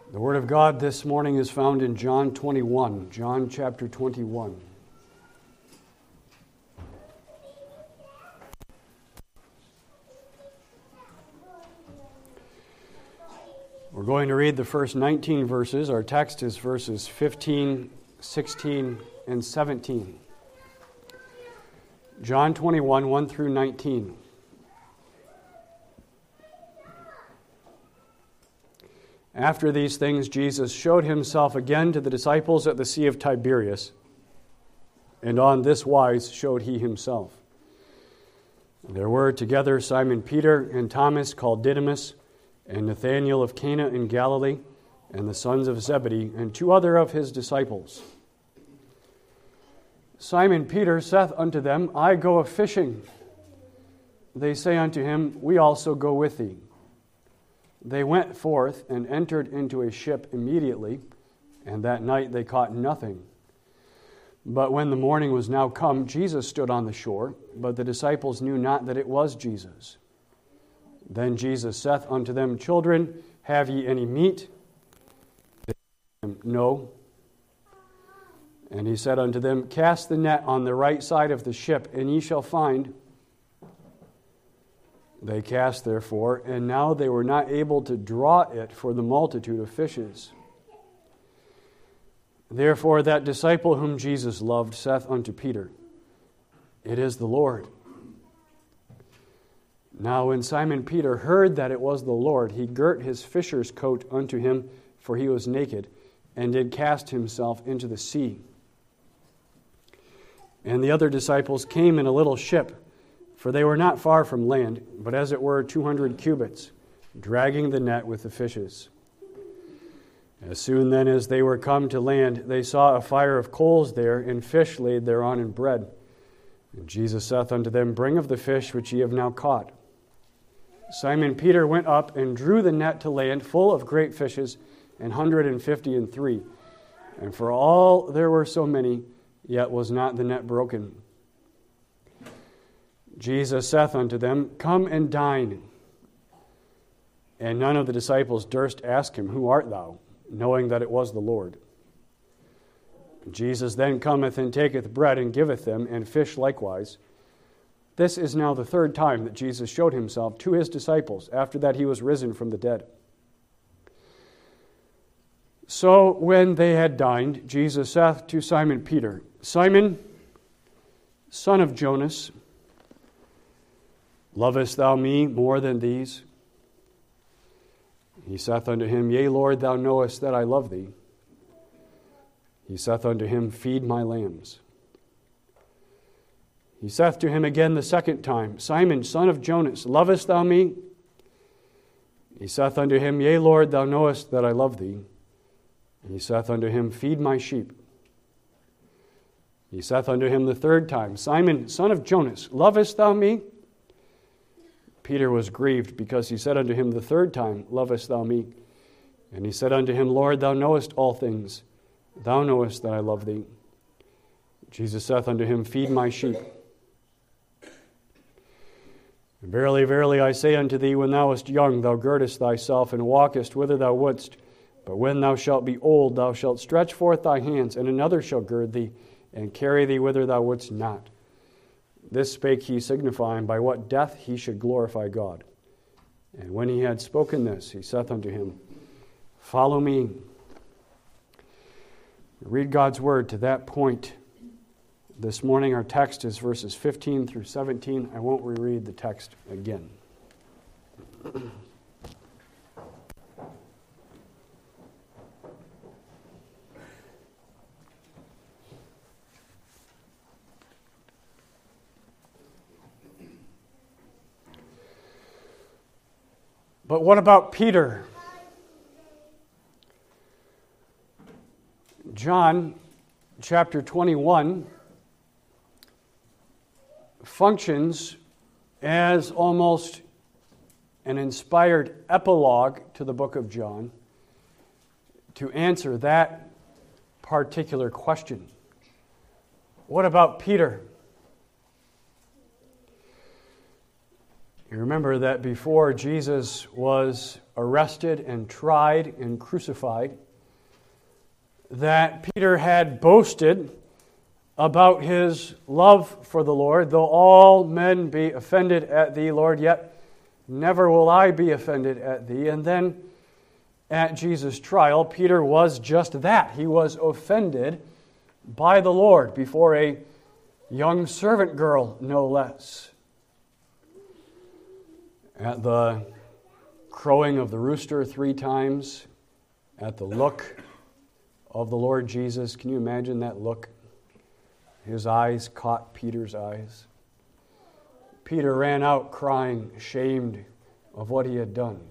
The Word of God this morning is found in John 21, John chapter 21. We're going to read the first 19 verses. Our text is verses 15, 16, and 17. John 21, 1 through 19. After these things, Jesus showed himself again to the disciples at the Sea of Tiberias, and on this wise showed he himself. There were together Simon Peter and Thomas called Didymus, and Nathanael of Cana in Galilee, and the sons of Zebedee, and two other of his disciples. Simon Peter saith unto them, I go a-fishing. They say unto him, We also go with thee. They went forth and entered into a ship immediately, and that night they caught nothing. But when the morning was now come, Jesus stood on the shore, but the disciples knew not that it was Jesus. Then Jesus saith unto them, Children, have ye any meat? They said unto him, No. And he said unto them, Cast the net on the right side of the ship, and ye shall find. They cast therefore, and now they were not able to draw it for the multitude of fishes. Therefore that disciple whom Jesus loved saith unto Peter, It is the Lord. Now when Simon Peter heard that it was the Lord, he girt his fisher's coat unto him, for he was naked, and did cast himself into the sea. And the other disciples came in a little ship, for they were not far from land, but as it were 200 cubits, dragging the net with the fishes. As soon then as they were come to land, they saw a fire of coals there, and fish laid thereon and bread. And Jesus saith unto them, Bring of the fish which ye have now caught. Simon Peter went up and drew the net to land full of great fishes, 153. And for all there were so many, yet was not the net broken. Jesus saith unto them, Come and dine. And none of the disciples durst ask him, Who art thou? Knowing that it was the Lord. Jesus then cometh and taketh bread and giveth them, and fish likewise. This is now the third time that Jesus showed himself to his disciples after that he was risen from the dead. So when they had dined, Jesus saith to Simon Peter, Simon, son of Jonas, lovest thou me more than these? He saith unto him, Yea, Lord, thou knowest that I love thee. He saith unto him, Feed my lambs. He saith to him again the second time, Simon, son of Jonas, lovest thou me? He saith unto him, Yea, Lord, thou knowest that I love thee. He saith unto him, Feed my sheep. He saith unto him the third time, Simon, son of Jonas, lovest thou me? Peter was grieved because he said unto him the third time, Lovest thou me? And he said unto him, Lord, thou knowest all things. Thou knowest that I love thee. Jesus saith unto him, Feed my sheep. Verily, verily, I say unto thee, when thou wast young, thou girdest thyself and walkest whither thou wouldst. But when thou shalt be old, thou shalt stretch forth thy hands, and another shall gird thee, and carry thee whither thou wouldst not. This spake he, signifying by what death he should glorify God. And when he had spoken this, he saith unto him, Follow me. Read God's word to that point. This morning our text is verses 15 through 17. I won't reread the text again. But what about Peter? John chapter 21 functions as almost an inspired epilogue to the book of John to answer that particular question. What about Peter? You remember that before Jesus was arrested and tried and crucified, that Peter had boasted about his love for the Lord. Though all men be offended at thee, Lord, yet never will I be offended at thee. And then at Jesus' trial, Peter was just that. He was offended by the Lord before a young servant girl, no less. At the crowing of the rooster 3 times, at the look of the Lord Jesus, can you imagine that look? His eyes caught Peter's eyes. Peter ran out crying, ashamed of what he had done.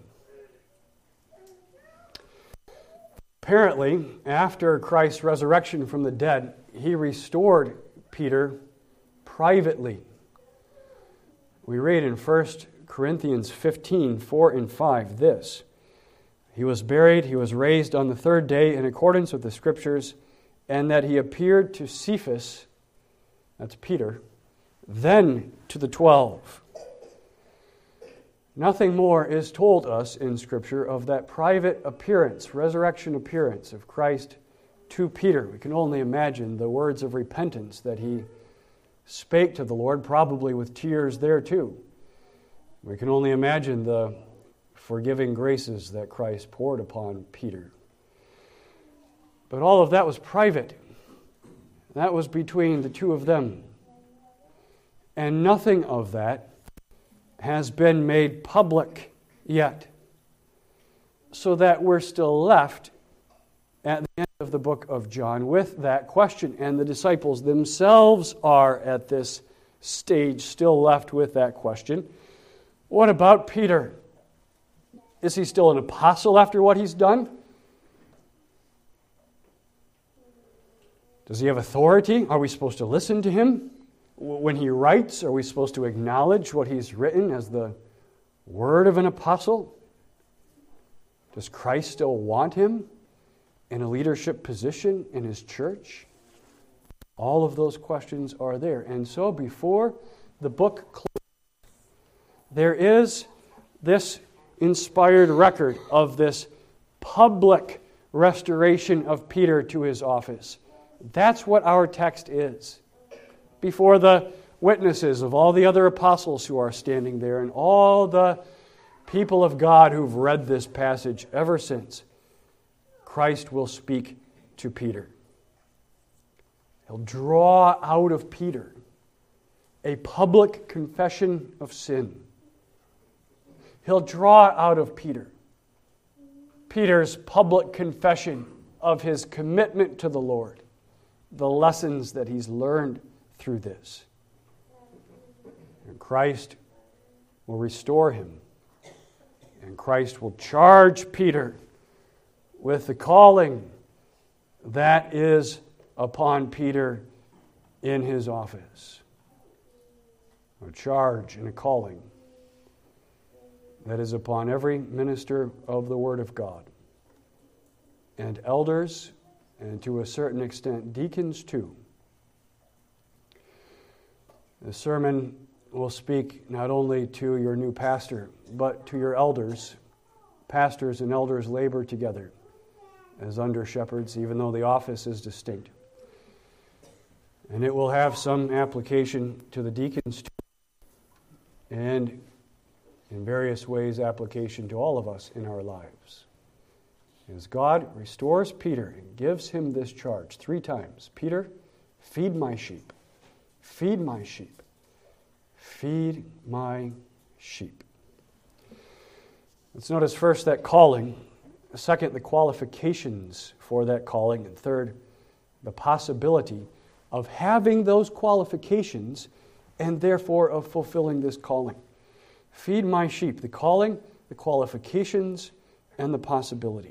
Apparently, after Christ's resurrection from the dead, he restored Peter privately. We read in 1 Corinthians 15, 4 and 5 this: He was buried, he was raised on the 3rd day in accordance with the Scriptures, and that he appeared to Cephas, that's Peter, then to the 12. Nothing more is told us in Scripture of that private appearance, resurrection appearance of Christ to Peter. We can only imagine the words of repentance that he spake to the Lord, probably with tears there too. We can only imagine the forgiving graces that Christ poured upon Peter. But all of that was private. That was between the two of them. And nothing of that has been made public yet. So that we're still left at the end of the book of John with that question. And the disciples themselves are at this stage still left with that question. What about Peter? Is he still an apostle after what he's done? Does he have authority? Are we supposed to listen to him? When he writes, are we supposed to acknowledge what he's written as the word of an apostle? Does Christ still want him in a leadership position in his church? All of those questions are there. And so before the book closes, there is this inspired record of this public restoration of Peter to his office. That's what our text is. Before the witnesses of all the other apostles who are standing there and all the people of God who've read this passage ever since, Christ will speak to Peter. He'll draw out of Peter a public confession of sin. He'll draw out of Peter's public confession of his commitment to the Lord, the lessons that he's learned through this. And Christ will restore him. And Christ will charge Peter with the calling that is upon Peter in his office. A charge and a calling that is upon every minister of the Word of God, and elders, and to a certain extent deacons too. The sermon will speak not only to your new pastor, but to your elders. Pastors and elders labor together as under shepherds, even though the office is distinct. And it will have some application to the deacons too, and in various ways application to all of us in our lives. As God restores Peter and gives him this charge 3 times, Peter, feed my sheep. Feed my sheep. Feed my sheep. Let's notice first that calling. Second, the qualifications for that calling. And third, the possibility of having those qualifications and therefore of fulfilling this calling. Feed my sheep. The calling, the qualifications, and the possibility.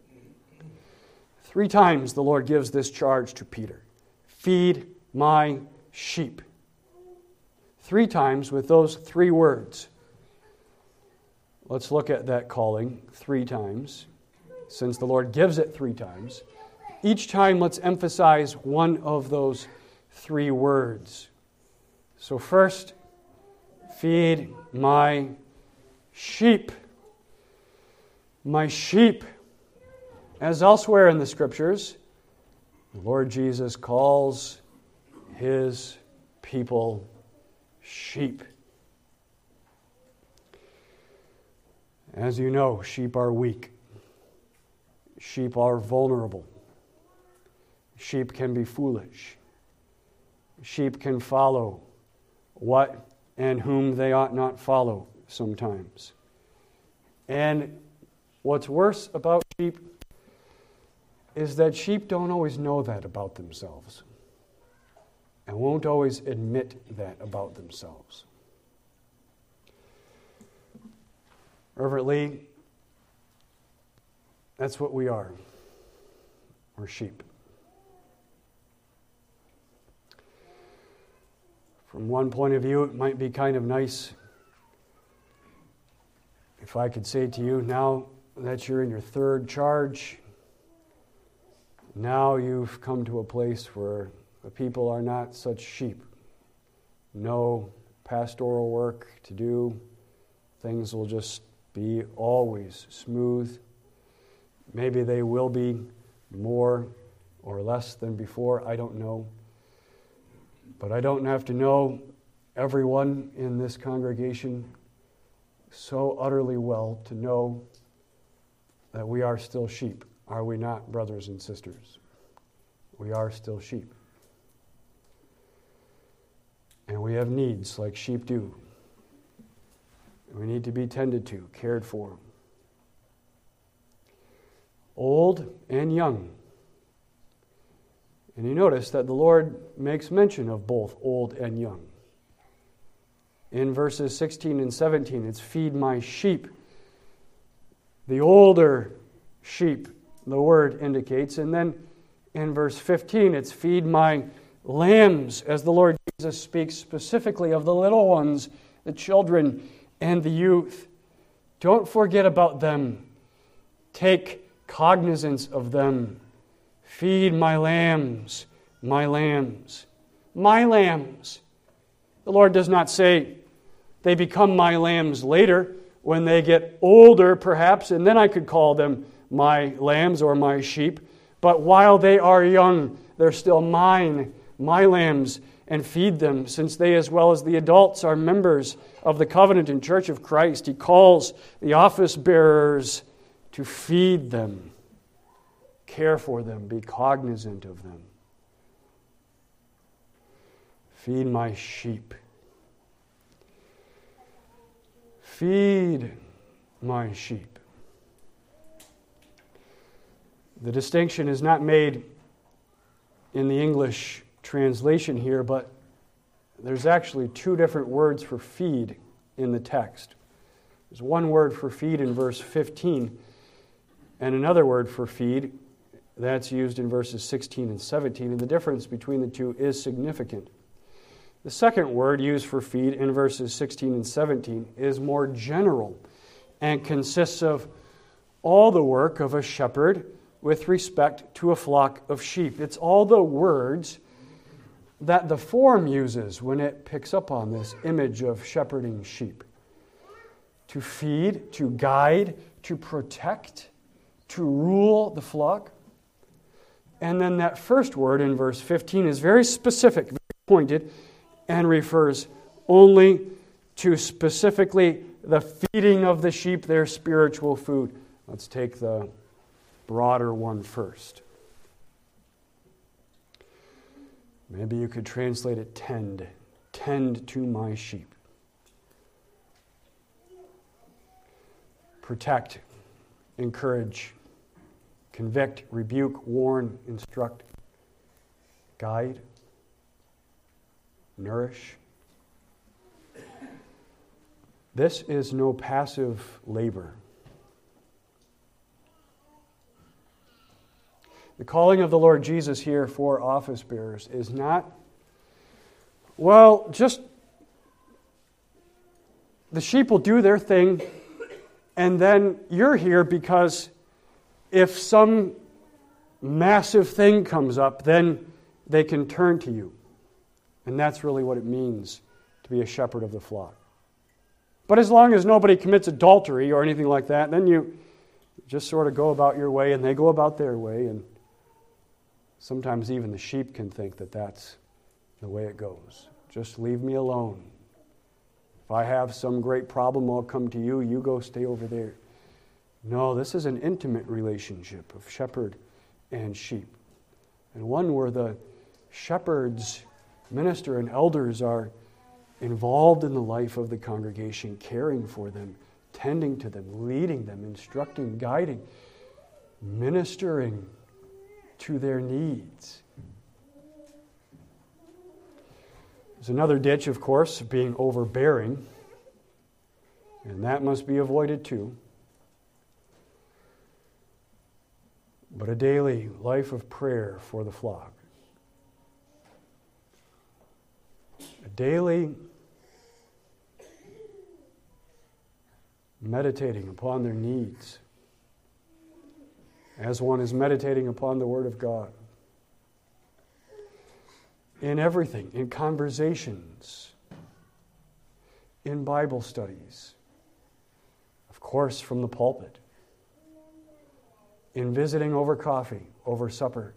3 times the Lord gives this charge to Peter. Feed my sheep. 3 times with those 3 words. Let's look at that calling 3 times, since the Lord gives it 3 times. Each time let's emphasize one of those 3 words. So first, feed my sheep. My sheep. As elsewhere in the Scriptures, the Lord Jesus calls His people sheep. As you know, sheep are weak. Sheep are vulnerable. Sheep can be foolish. Sheep can follow what and whom they ought not follow sometimes. And what's worse about sheep is that sheep don't always know that about themselves and won't always admit that about themselves. Reverend Lee, that's what we are. We're sheep. From one point of view, it might be kind of nice if I could say to you, now that you're in your third charge, now you've come to a place where the people are not such sheep. No pastoral work to do. Things will just be always smooth. Maybe they will be more or less than before. I don't know. But I don't have to know everyone in this congregation so utterly well to know that we are still sheep. Are we not, brothers and sisters? We are still sheep. And we have needs like sheep do. We need to be tended to, cared for. Old and young. And you notice that the Lord makes mention of both old and young. In verses 16 and 17, it's feed my sheep. The older sheep, the word indicates. And then in verse 15, it's feed my lambs, as the Lord Jesus speaks specifically of the little ones, the children and the youth. Don't forget about them. Take cognizance of them. Feed my lambs, my lambs, my lambs. The Lord does not say they become my lambs later when they get older perhaps, and then I could call them my lambs or my sheep. But while they are young, they're still mine, my lambs, and feed them, since they as well as the adults are members of the covenant and church of Christ. He calls the office bearers to feed them. Care for them, be cognizant of them. Feed my sheep. Feed my sheep. The distinction is not made in the English translation here, but there's actually two different words for feed in the text. There's one word for feed in verse 15, and another word for feed that's used in verses 16 and 17, and the difference between the two is significant. The second word used for feed in verses 16 and 17 is more general and consists of all the work of a shepherd with respect to a flock of sheep. It's all the words that the form uses when it picks up on this image of shepherding sheep. To feed, to guide, to protect, to rule the flock. And then that first word in verse 15 is very specific, very pointed, and refers only to specifically the feeding of the sheep, their spiritual food. Let's take the broader one first. Maybe you could translate it tend. Tend to my sheep. Protect, encourage, convict, rebuke, warn, instruct, guide, nourish. This is no passive labor. The calling of the Lord Jesus here for office bearers is not, well, just the sheep will do their thing, and then you're here because if some massive thing comes up, then they can turn to you. And that's really what it means to be a shepherd of the flock. But as long as nobody commits adultery or anything like that, then Just sort of go about your way, and they go about their way, and sometimes even the sheep can think that that's the way it goes. Just leave me alone. If I have some great problem, I'll come to you. You go stay over there. No, this is an intimate relationship of shepherd and sheep, and one where the shepherds, minister, and elders are involved in the life of the congregation, caring for them, tending to them, leading them, instructing, guiding, ministering to their needs. There's another ditch, of course, being overbearing, and that must be avoided too. But a daily life of prayer for the flock. A daily meditating upon their needs as one is meditating upon the Word of God. In everything, in conversations, in Bible studies, of course from the pulpit, in visiting over coffee, over supper,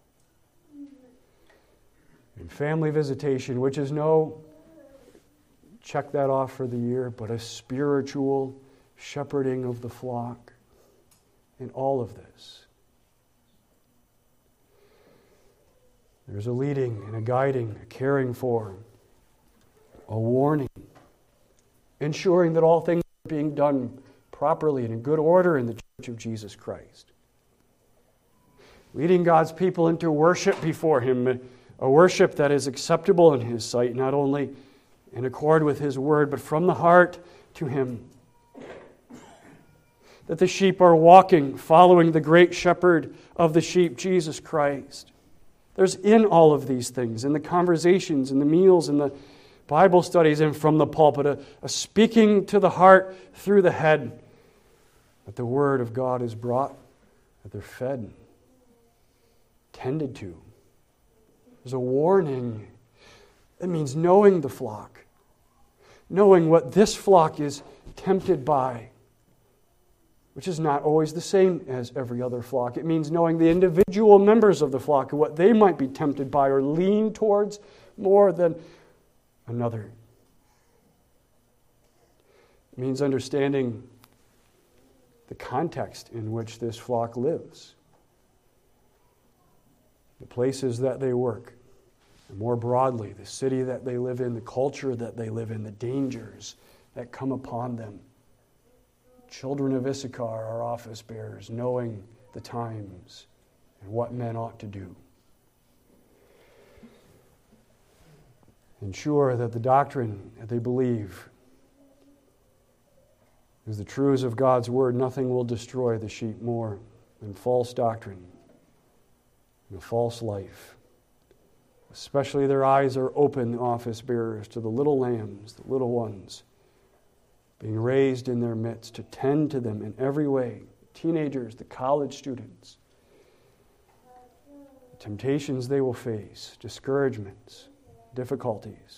in family visitation, which is no check that off for the year, but a spiritual shepherding of the flock in all of this. There's a leading and a guiding, a caring for, a warning, ensuring that all things are being done properly and in good order in the Church of Jesus Christ. Leading God's people into worship before Him, a worship that is acceptable in His sight, not only in accord with His Word, but from the heart to Him. That the sheep are walking, following the great shepherd of the sheep, Jesus Christ. There's in all of these things, in the conversations, in the meals, in the Bible studies, and from the pulpit, a speaking to the heart through the head, that the Word of God is brought, that they're fed, tended to. There's a warning. It means knowing the flock, knowing what this flock is tempted by, which is not always the same as every other flock. It means knowing the individual members of the flock and what they might be tempted by or lean towards more than another. It means understanding the context in which this flock lives, the places that they work, and more broadly, the city that they live in, the culture that they live in, the dangers that come upon them. Children of Issachar are office bearers, knowing the times and what men ought to do. Ensure that the doctrine that they believe is the truths of God's Word. Nothing will destroy the sheep more than false doctrine and a false life. Especially their eyes are open, the office bearers, to the little lambs, the little ones, being raised in their midst to tend to them in every way. Teenagers, the college students, the temptations they will face, discouragements, difficulties.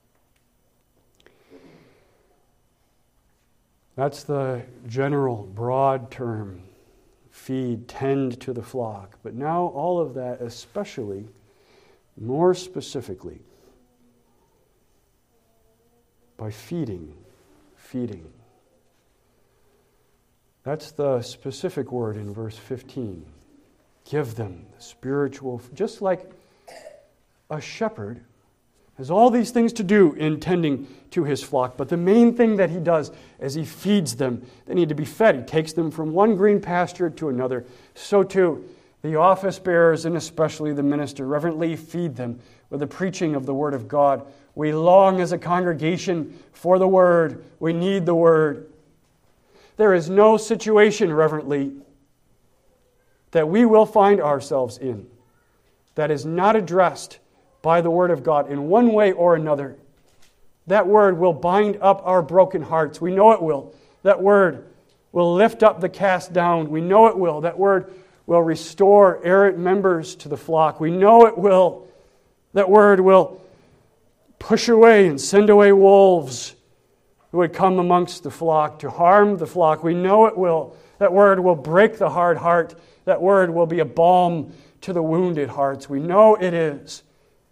That's the general, broad term. Feed, tend to the flock. But now all of that, especially, more specifically, by feeding. That's the specific word in verse 15. Give them the spiritual, just like a shepherd has all these things to do in tending to his flock, but the main thing that he does is he feeds them. They need to be fed. He takes them from one green pasture to another. So too, the office bearers and especially the minister reverently feed them with the preaching of the Word of God. We long as a congregation for the Word. We need the Word. There is no situation, reverently, that we will find ourselves in that is not addressed by the Word of God in one way or another. That Word will bind up our broken hearts. We know it will. That Word will lift up the cast down. We know it will. That Word will restore errant members to the flock. We know it will. That Word will push away and send away wolves It would come amongst the flock to harm the flock. We know it will. That word will break the hard heart. That word will be a balm to the wounded hearts. We know it is.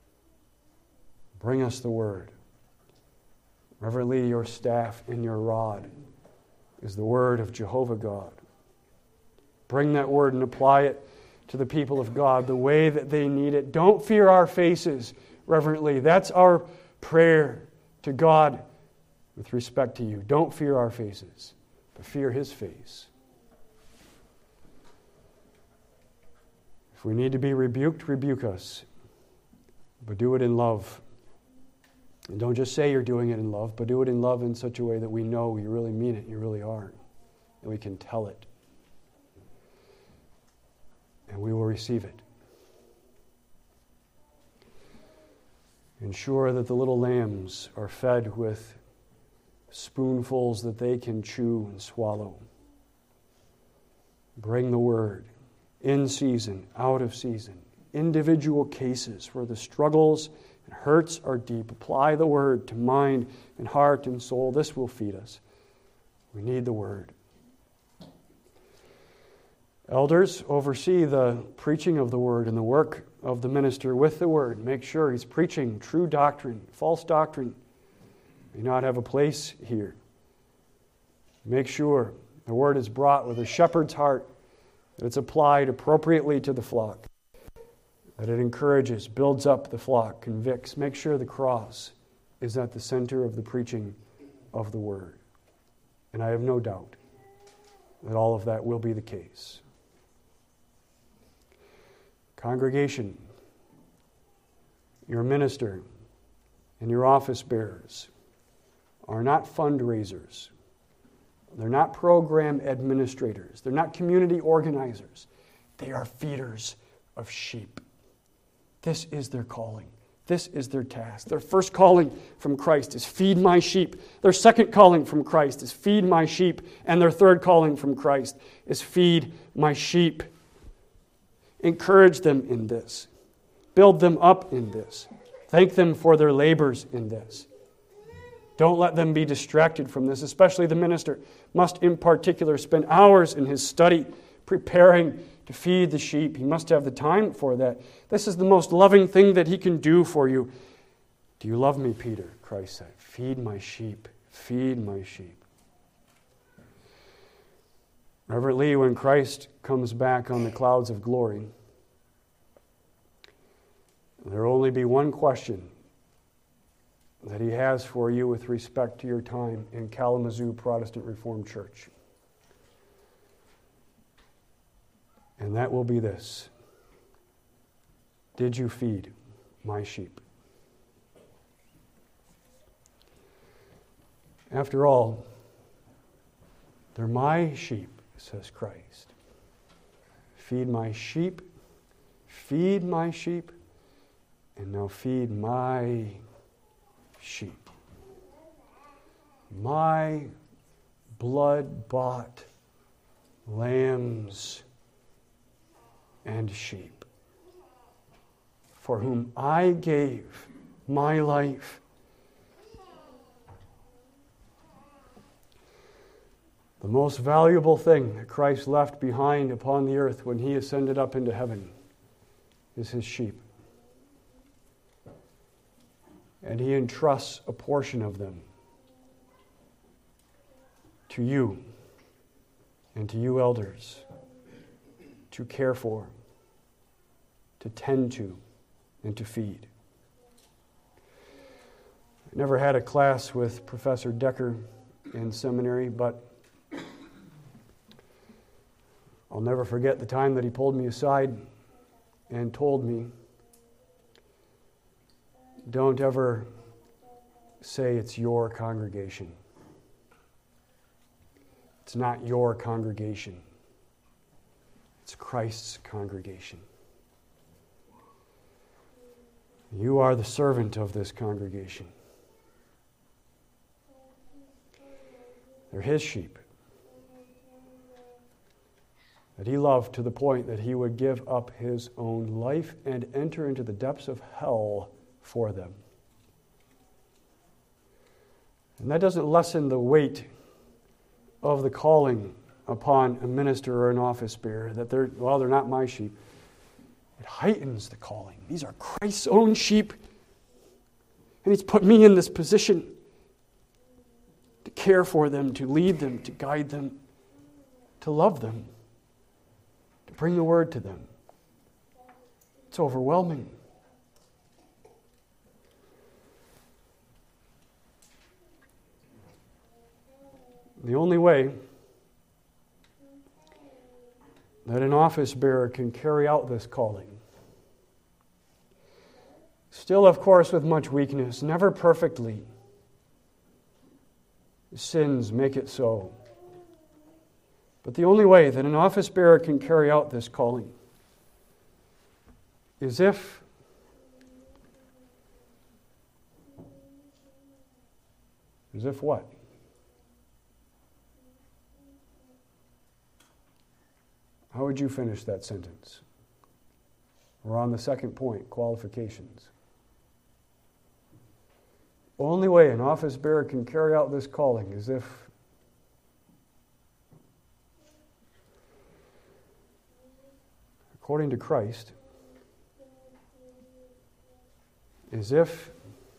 Bring us the word. Reverently, your staff and your rod is the word of Jehovah God. Bring that word and apply it to the people of God the way that they need it. Don't fear our faces, reverently. That's our prayer to God with respect to you. Don't fear our faces, but fear His face. If we need to be rebuked, rebuke us, but do it in love. And don't just say you're doing it in love, but do it in love in such a way that we know you really mean it, you really are, and we can tell it. And we will receive it. Ensure that the little lambs are fed with spoonfuls that they can chew and swallow. Bring the word in season, out of season, individual cases where the struggles and hurts are deep. Apply the word to mind and heart and soul. This will feed us. We need the word. Elders, oversee the preaching of the word and the work of the minister with the word. Make sure he's preaching true doctrine. False doctrine may not have a place here. Make sure the word is brought with a shepherd's heart, that it's applied appropriately to the flock, that it encourages, builds up the flock, convicts. Make sure the cross is at the center of the preaching of the word. And I have no doubt that all of that will be the case. Congregation, your minister and your office bearers are not fundraisers. They're not program administrators. They're not community organizers. They are feeders of sheep. This is their calling. This is their task. Their first calling from Christ is feed my sheep. Their second calling from Christ is feed my sheep. And their third calling from Christ is feed my sheep. Encourage them in this. Build them up in this. Thank them for their labors in this. Don't let them be distracted from this. Especially the minister must in particular spend hours in his study preparing to feed the sheep. He must have the time for that. This is the most loving thing that he can do for you. Do you love me, Peter? Christ said. Feed my sheep. Feed my sheep. Reverently, when Christ comes back on the clouds of glory, there will only be one question that he has for you with respect to your time in Kalamazoo Protestant Reformed Church. And that will be this: did you feed my sheep? After all, they're my sheep, says Christ. Feed my sheep, and now feed my sheep. My blood-bought lambs and sheep, for whom I gave my life. The most valuable thing that Christ left behind upon the earth when he ascended up into heaven is his sheep. And he entrusts a portion of them to you and to you elders to care for, to tend to, and to feed. I never had a class with Professor Decker in seminary, but I'll never forget the time that he pulled me aside and told me, don't ever say it's your congregation. It's not your congregation. It's Christ's congregation. You are the servant of this congregation. They're his sheep that he loved to the point that he would give up his own life and enter into the depths of hell for them. And that doesn't lessen the weight of the calling upon a minister or an office bearer, that they're not my sheep. It heightens the calling. These are Christ's own sheep. And He's put me in this position to care for them, to lead them, to guide them, to love them, to bring the word to them. It's overwhelming. The only way that an office bearer can carry out this calling, still, of course, with much weakness, never perfectly. Sins make it so. But the only way that an office bearer can carry out this calling is if what? How would you finish that sentence? We're on the second point, qualifications. Only way an office bearer can carry out this calling is if according to Christ, is if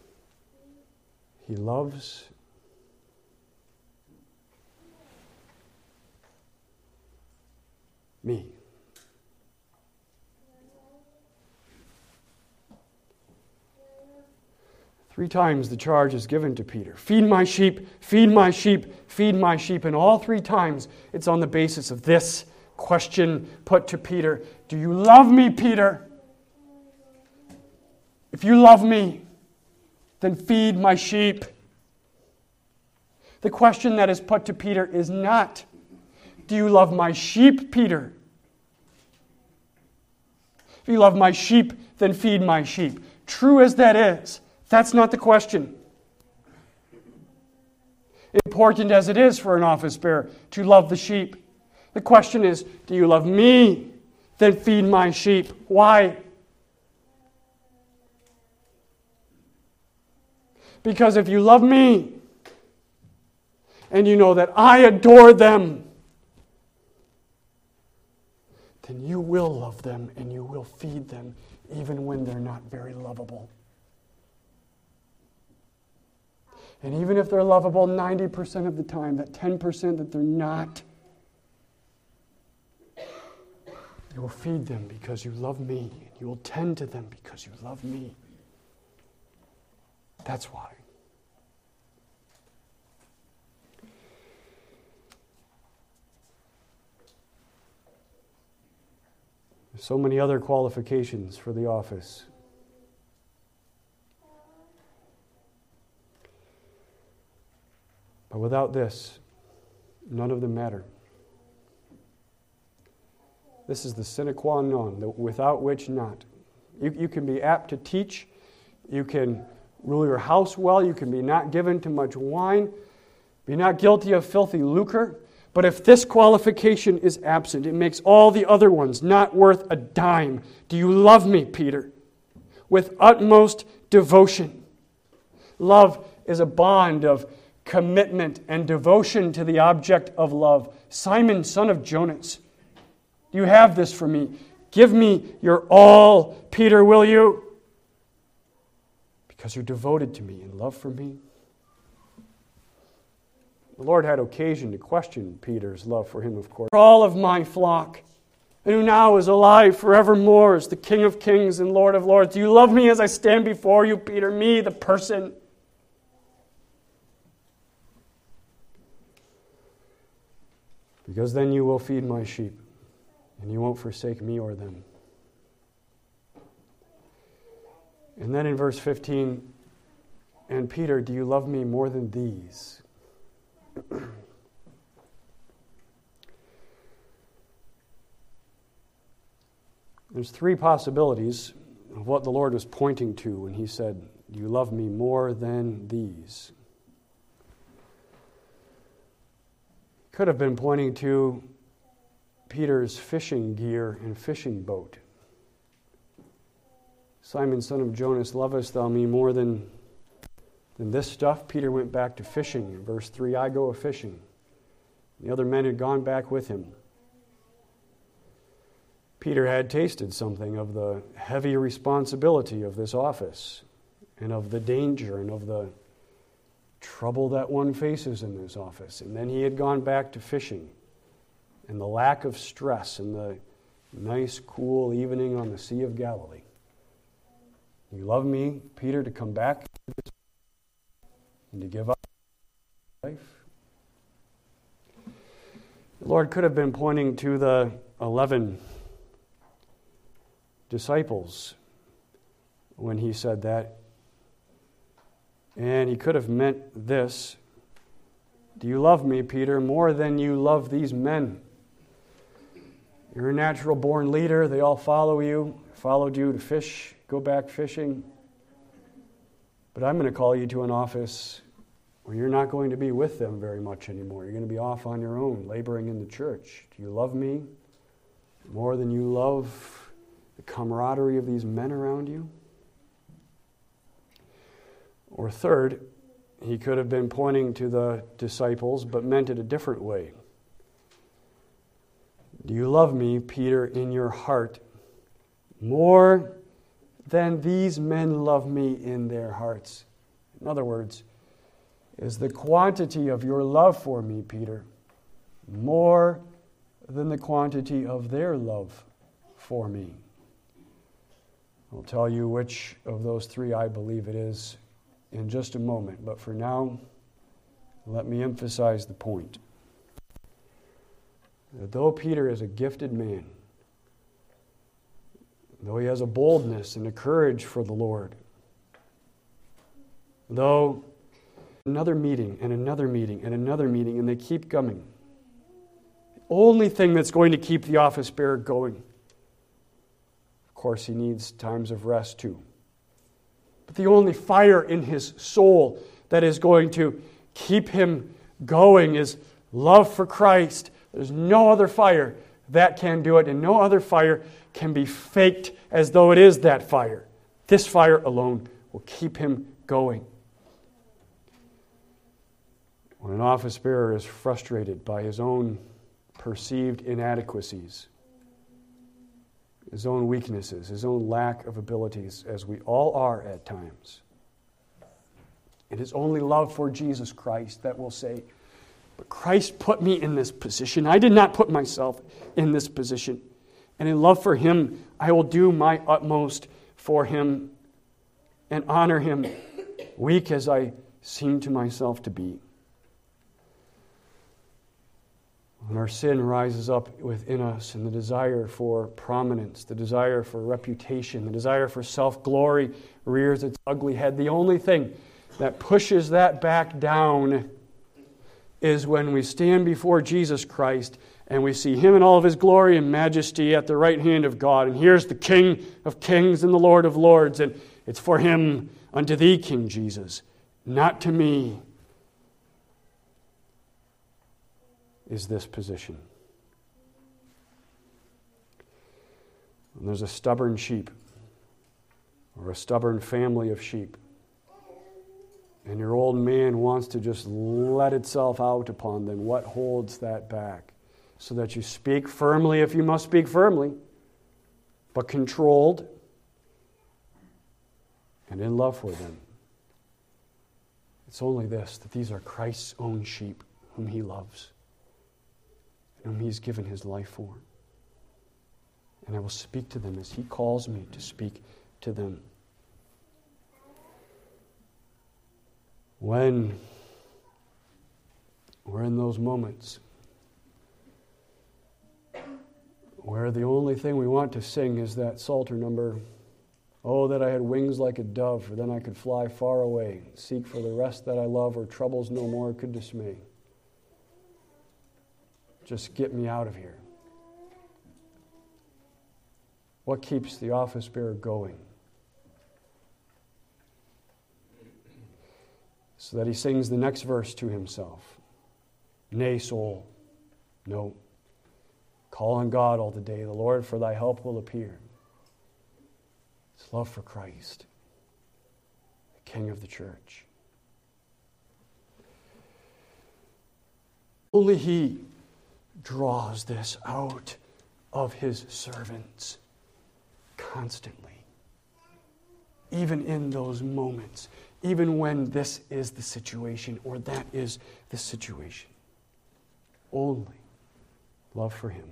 he loves me. Three times the charge is given to Peter. Feed my sheep, feed my sheep, feed my sheep. And all three times it's on the basis of this question put to Peter. Do you love me, Peter? If you love me, then feed my sheep. The question that is put to Peter is not, do you love my sheep, Peter? If you love my sheep, then feed my sheep. True as that is, that's not the question. Important as it is for an office bearer to love the sheep, the question is, do you love me? Then feed my sheep. Why? Because if you love me, and you know that I adore them, then you will love them and you will feed them even when they're not very lovable. And even if they're lovable 90% of the time, that 10% that they're not, you will feed them because you love me. You will tend to them because you love me. That's why. There's so many other qualifications for the office. But without this, none of them matter. This is the sine qua non, without which not. You can be apt to teach. You can rule your house well. You can be not given to much wine. Be not guilty of filthy lucre. But if this qualification is absent, it makes all the other ones not worth a dime. Do you love me, Peter? With utmost devotion. Love is a bond of commitment and devotion to the object of love. Simon, son of Jonas, do you have this for me? Give me your all, Peter, will you? Because you're devoted to me in love for me. The Lord had occasion to question Peter's love for him, of course. All of my flock, and who now is alive forevermore as the King of kings and Lord of lords. Do you love me as I stand before you, Peter? Me, the person. Because then you will feed my sheep, and you won't forsake me or them. And then in verse 15, and Peter, do you love me more than these? There's three possibilities of what the Lord was pointing to when he said, do you love me more than these? Could have been pointing to Peter's fishing gear and fishing boat. Simon, son of Jonas, lovest thou me more than And this stuff, Peter went back to fishing. In verse 3, I go a-fishing. The other men had gone back with him. Peter had tasted something of the heavy responsibility of this office, and of the danger and of the trouble that one faces in this office. And then he had gone back to fishing, and the lack of stress, and the nice, cool evening on the Sea of Galilee. You love me, Peter, to come back and to give up life? The Lord could have been pointing to the 11 disciples when he said that. And he could have meant this: do you love me, Peter, more than you love these men? You're a natural born leader. They all follow you, followed you to fish, go back fishing. But I'm going to call you to an office where you're not going to be with them very much anymore. You're going to be off on your own, laboring in the church. Do you love me more than you love the camaraderie of these men around you? Or third, he could have been pointing to the disciples, but meant it a different way. Do you love me, Peter, in your heart more than these men love me in their hearts? In other words, is the quantity of your love for me, Peter, more than the quantity of their love for me? I'll tell you which of those three I believe it is in just a moment, but for now, let me emphasize the point. That though Peter is a gifted man, though he has a boldness and a courage for the Lord, though another meeting and another meeting and another meeting, and they keep coming, the only thing that's going to keep the office bearer going, of course, he needs times of rest too. But the only fire in his soul that is going to keep him going is love for Christ. There's no other fire that can do it, and no other fire can be faked as though it is that fire. This fire alone will keep him going. When an office bearer is frustrated by his own perceived inadequacies, his own weaknesses, his own lack of abilities, as we all are at times, it is only love for Jesus Christ that will say, but Christ put me in this position. I did not put myself in this position. And in love for Him, I will do my utmost for Him and honor Him, weak as I seem to myself to be. When our sin rises up within us and the desire for prominence, the desire for reputation, the desire for self-glory rears its ugly head, the only thing that pushes that back down is when we stand before Jesus Christ and we see Him in all of His glory and majesty at the right hand of God. And here's the King of kings and the Lord of lords. And it's for Him, unto Thee, King Jesus, not to me, is this position. When there's a stubborn sheep or a stubborn family of sheep, and your old man wants to just let itself out upon them, what holds that back? So that you speak firmly if you must speak firmly, but controlled and in love for them. It's only this, that these are Christ's own sheep whom He loves, and whom He's given His life for. And I will speak to them as He calls me to speak to them. When we're in those moments where the only thing we want to sing is that Psalter number, "Oh, that I had wings like a dove, for then I could fly far away, seek for the rest that I love, or troubles no more could dismay. Just get me out of here." What keeps the office bearer going? So that he sings the next verse to himself. "Nay, soul, no. Call on God all the day. The Lord for thy help will appear." It's love for Christ, the King of the church. Only He draws this out of His servants constantly. Even in those moments, even when this is the situation or that is the situation. Only love for Him.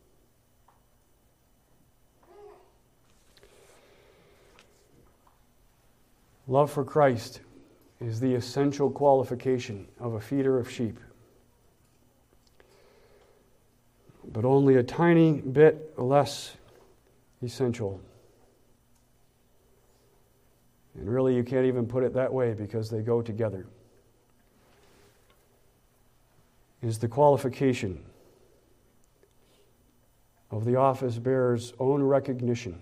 Love for Christ is the essential qualification of a feeder of sheep. But only a tiny bit less essential. And really, you can't even put it that way because they go together. Is the qualification of the office bearer's own recognition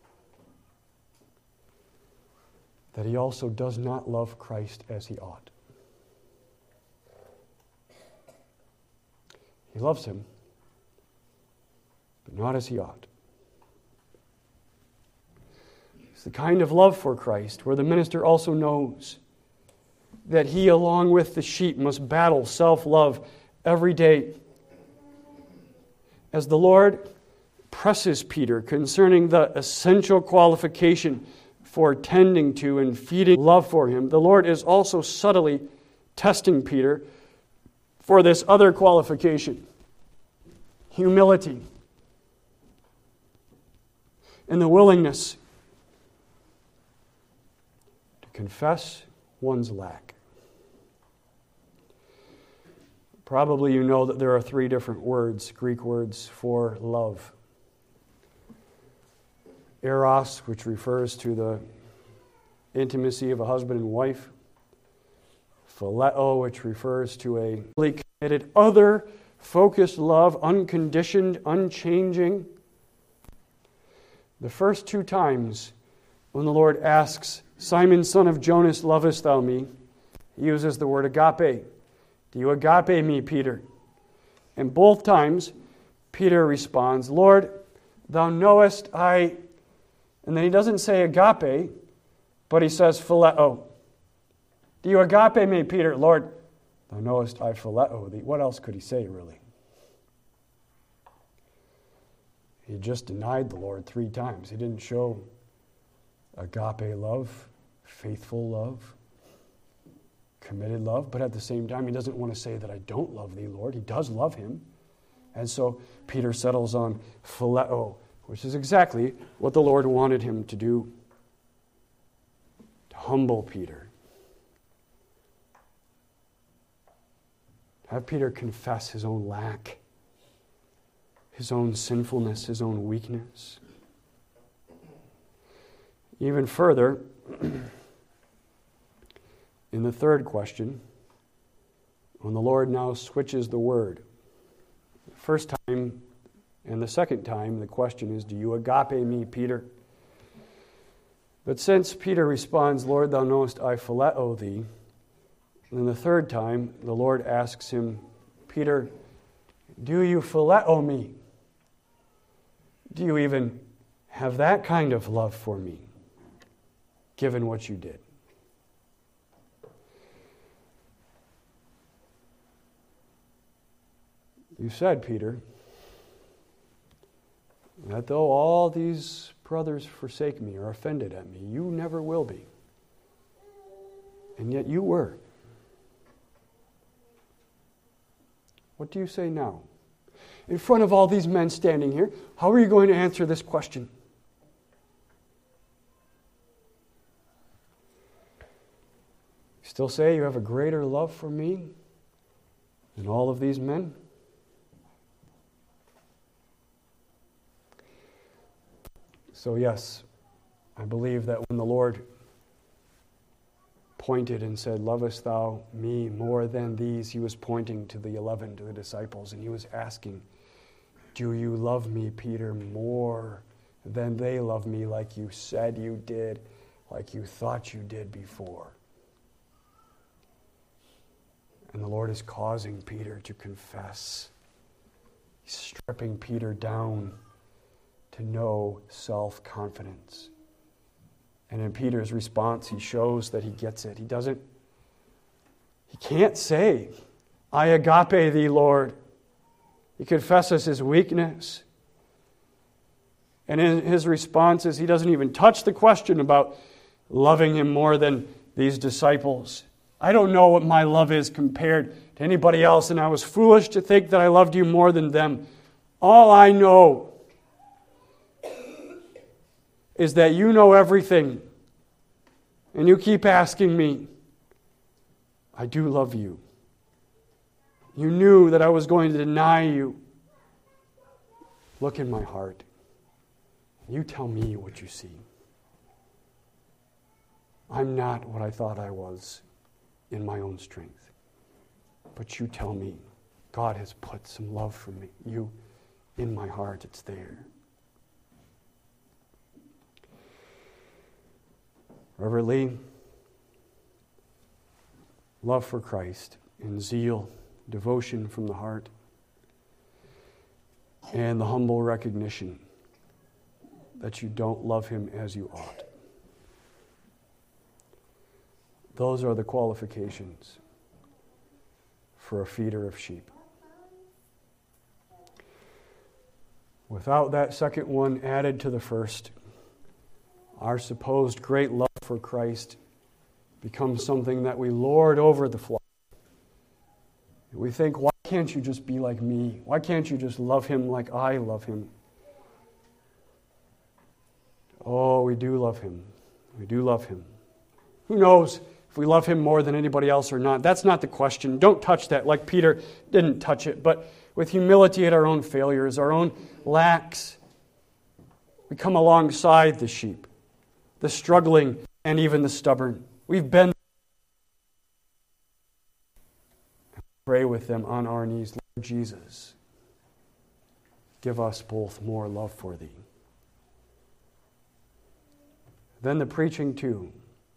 that he also does not love Christ as he ought. He loves Him, but not as he ought. It's the kind of love for Christ where the minister also knows that he, along with the sheep, must battle self-love every day. As the Lord presses Peter concerning the essential qualification for tending to and feeding love for Him, the Lord is also subtly testing Peter for this other qualification, humility, and the willingness to confess one's lack. Probably you know that there are 3 different words, Greek words, for love. Eros, which refers to the intimacy of a husband and wife. Phileo, which refers to a fully committed, other-focused love, unconditioned, unchanging. The first 2 times when the Lord asks, Simon, son of Jonas, lovest thou me? He uses the word agape. Do you agape me, Peter? And both times, Peter responds, Lord, thou knowest I... And then he doesn't say agape, but he says phileo. Do you agape me, Peter? Lord, thou knowest I phileo thee. What else could he say, really? He just denied the Lord 3 times. He didn't show agape love, faithful love, committed love, but at the same time, he doesn't want to say that I don't love thee, Lord. He does love him. And so Peter settles on phileo, which is exactly what the Lord wanted him to do, to humble Peter. Have Peter confess his own lack, his own sinfulness, his own weakness. Even further, in the third question, when the Lord now switches the word, the first time and the second time, the question is, do you agape me, Peter? But since Peter responds, Lord, thou knowest I phileo thee, then the third time, the Lord asks him, Peter, do you phileo me? Do you even have that kind of love for me, given what you did? You said, Peter, that though all these brothers forsake me or are offended at me, you never will be. And yet you were. What do you say now? In front of all these men standing here, how are you going to answer this question? You still say you have a greater love for me than all of these men? So yes, I believe that when the Lord pointed and said, lovest thou me more than these, he was pointing to the 11, to the disciples, and he was asking, do you love me, Peter, more than they love me, like you said you did, like you thought you did before? And the Lord is causing Peter to confess. He's stripping Peter down to know self-confidence. And in Peter's response, he shows that he gets it. He can't say, I agape thee, Lord. He confesses his weakness. And in his responses, he doesn't even touch the question about loving him more than these disciples. I don't know what my love is compared to anybody else, and I was foolish to think that I loved you more than them. All I know is that you know everything, and you keep asking me. I do love you. You knew that I was going to deny you. Look in my heart. You tell me what you see. I'm not what I thought I was in my own strength. But you tell me, God has put some love for me. You, in my heart, it's there. Reverend Lee, love for Christ and zeal, devotion from the heart, and the humble recognition that you don't love him as you ought. Those are the qualifications for a feeder of sheep. Without that second one added to the first, our supposed great love for Christ becomes something that we lord over the flock. We think, why can't you just be like me? Why can't you just love him like I love him? Oh, we do love him. We do love him. Who knows if we love him more than anybody else or not? That's not the question. Don't touch that like Peter didn't touch it. But with humility at our own failures, our own lacks, we come alongside the sheep, the struggling, and even the stubborn. We've been pray with them on our knees. Lord Jesus, give us both more love for thee. Then the preaching too,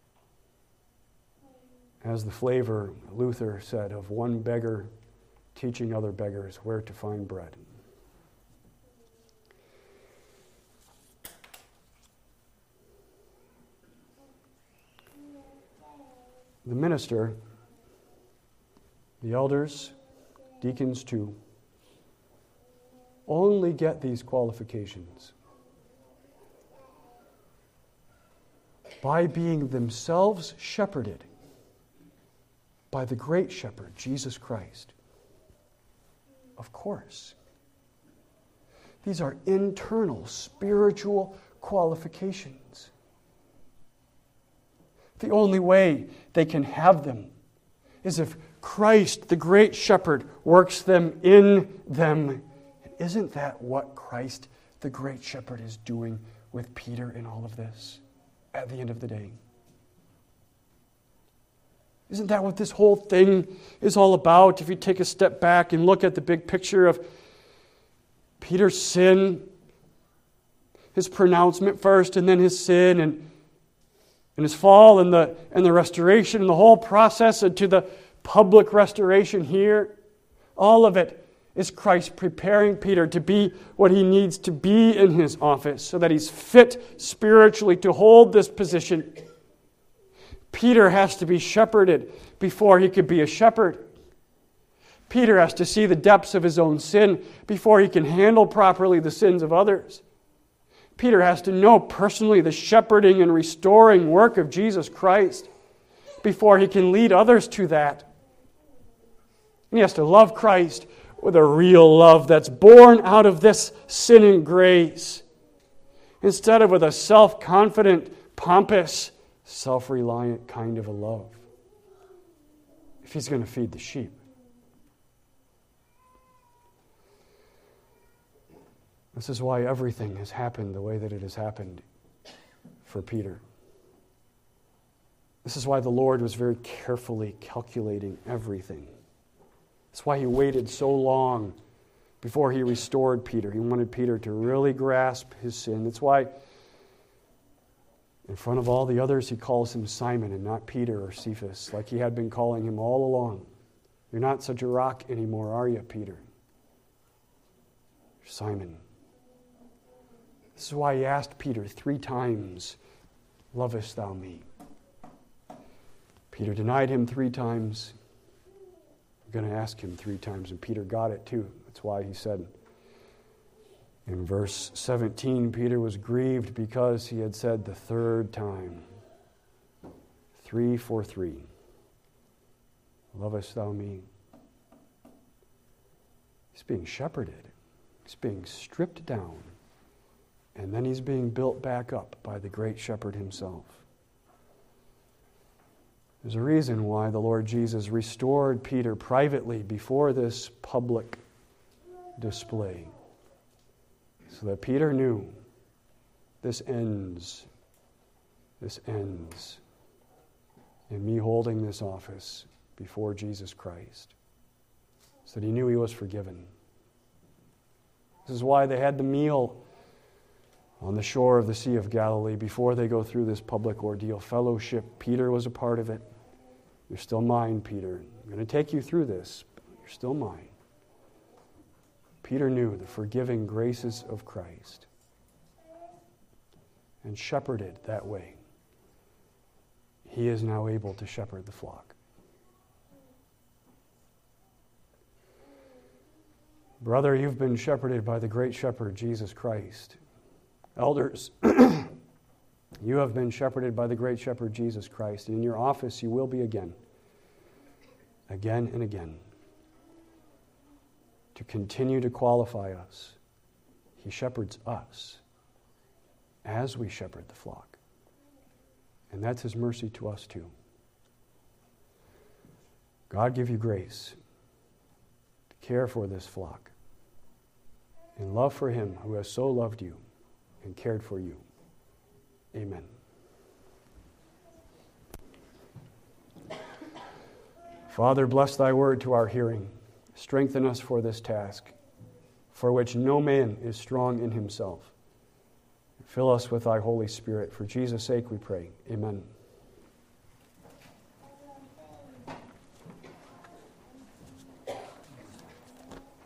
as the flavor, Luther said, of one beggar teaching other beggars where to find bread. The minister, the elders, deacons too, only get these qualifications by being themselves shepherded by the great shepherd, Jesus Christ. Of course. These are internal, spiritual qualifications. The only way they can have them is if Christ, the great shepherd, works them in them. And isn't that what Christ, the great shepherd, is doing with Peter in all of this at the end of the day? Isn't that what this whole thing is all about? If you take a step back and look at the big picture of Peter's sin, his pronouncement first, and then his sin, and his fall, and the restoration, and the whole process to the public restoration here, all of it is Christ preparing Peter to be what he needs to be in his office so that he's fit spiritually to hold this position. Peter has to be shepherded before he could be a shepherd. Peter has to see the depths of his own sin before he can handle properly the sins of others. Peter has to know personally the shepherding and restoring work of Jesus Christ before he can lead others to that. And he has to love Christ with a real love that's born out of this sin and grace, instead of with a self-confident, pompous, self-reliant kind of a love, if he's going to feed the sheep. This is why everything has happened the way that it has happened for Peter. This is why the Lord was very carefully calculating everything. That's why he waited so long before he restored Peter. He wanted Peter to really grasp his sin. That's why in front of all the others he calls him Simon and not Peter or Cephas, like he had been calling him all along. You're not such a rock anymore, are you, Peter? You're Simon. This is why he asked Peter 3 times, "Lovest thou me?" Peter denied him 3 times. I'm going to ask him 3 times, and Peter got it too. That's why he said in verse 17, Peter was grieved because he had said the 3rd time, 3 for 3. Lovest thou me? He's being shepherded. He's being stripped down. And then he's being built back up by the great shepherd himself. There's a reason why the Lord Jesus restored Peter privately before this public display. So that Peter knew this ends. This ends in me holding this office before Jesus Christ. So that he knew he was forgiven. This is why they had the meal on the shore of the Sea of Galilee before they go through this public ordeal. Fellowship. Peter was a part of it. You're still mine, Peter. I'm going to take you through this, but you're still mine. Peter knew the forgiving graces of Christ and shepherded that way. He is now able to shepherd the flock. Brother, you've been shepherded by the great shepherd, Jesus Christ. Elders, you have been shepherded by the great shepherd, Jesus Christ. And in your office, you will be again. Again and again. To continue to qualify us. He shepherds us as we shepherd the flock. And that's his mercy to us too. God give you grace to care for this flock in love for him who has so loved you and cared for you. Amen. Father, bless thy word to our hearing. Strengthen us for this task, for which no man is strong in himself. Fill us with thy Holy Spirit. For Jesus' sake we pray. Amen.